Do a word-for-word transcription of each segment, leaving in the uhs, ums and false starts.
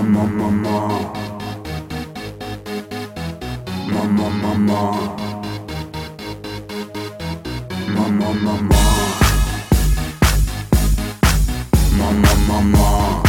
Mama, mama, mama, mama, mama, mama, mama, mama.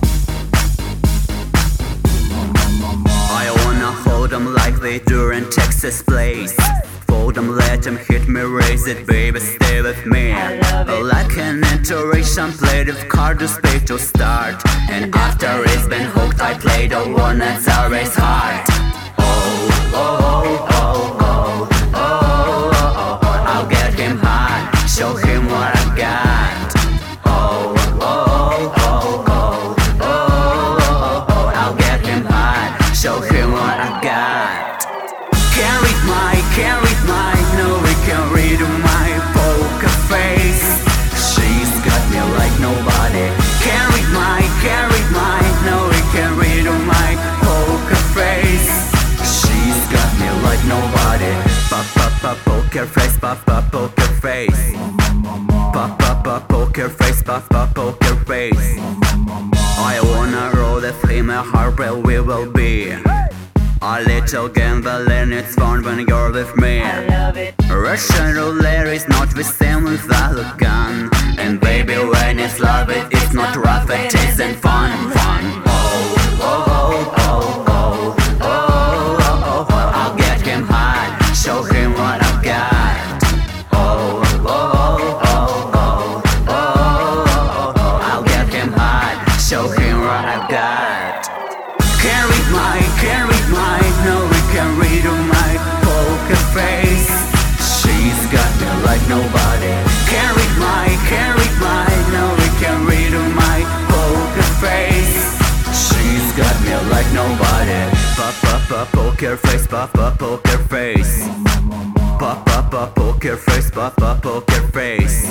I wanna hold 'em like they do in Texas Place. Fold 'em, let 'em hit me, raise it, baby, stay with me. Like an iteration, played if card to spade to start. And after it's been hooked, I play the one that's always hard. Oh, oh, oh, oh, oh, oh, oh, oh. I'll get him hard, show him what I got. Oh, oh, oh, oh, oh, oh, oh. I'll get him hard, show him what I got. Can't read my, can't read my, no, we can't read my poker face. She's got me like nobody. Can't read my, can't read my, no, we can't read my poker face. She's got me like nobody. Pop, pop, pop, poker face, pop, pop, poker face. Pop, pop, pop, poker face, pop, pop, poker face. I wanna roll the flame, a heartbreak we will be. A little gambling, it's fun when you're with me. I love it. Russian roulette is not the same without a gun. And baby, when it's love, it, it's not rough, it isn't fun, fun. Oh, oh, oh, oh, oh, oh, oh, oh. I'll get him hard, show him what I've got. Oh, oh, oh, oh, oh, oh, oh, oh. I'll get him hard, show him what I've got. Can't read my, can't read my, no, we can't read my poker face. She's got me like nobody. Can't read my, can't read my, no, we can't read my poker face. She's got me like nobody. Pop, pop, pop, poker face, pop, pop, poker face. Pop, pop, pop, poker face, pop, pop, poker face.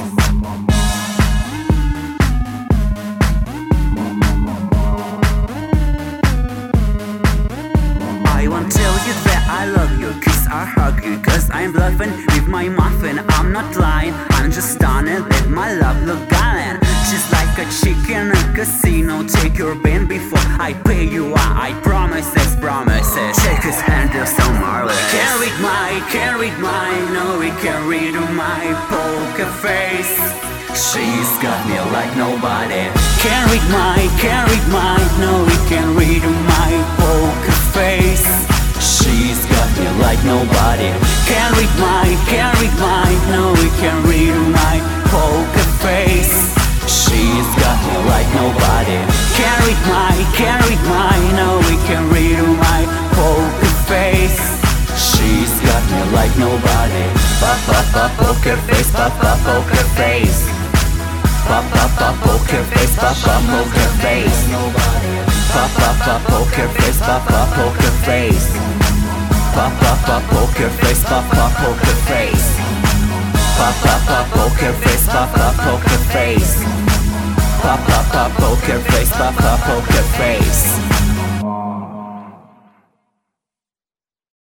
I won't tell you that I love you, kiss or hug you, cause I'm bluffing with my muffin. I'm not lying, I'm just stunning, let my love look gallant. She's like a chicken in a casino, take your bin before I pay you out. I promises, promises. Shake his hand, you're so marvelous. Can't read my, can't read my, no, we can't read my poker face. She's got me like nobody. Can't read my, can't read my, no, we can't read my poker face. She's got me like nobody. Can't read my, can't read my, no, we can't read my poker face. She's got me like nobody. Can't read my, can't read my, no, we can't read my poker face. She's got me like nobody. Pop, pop, pop, poker face, pop, pop, poker face. Pop, pop, pop, poker face, pop, pop, poker face. Pop, pop, pop, poker face, pop, pop, poker face. Pop, pop, pop, poker face, pop, pop, poker face. Pop, pop, pop, poker face, pop, pop, poker face. Pop, pop, pop, poker face, pop, pop, poker face.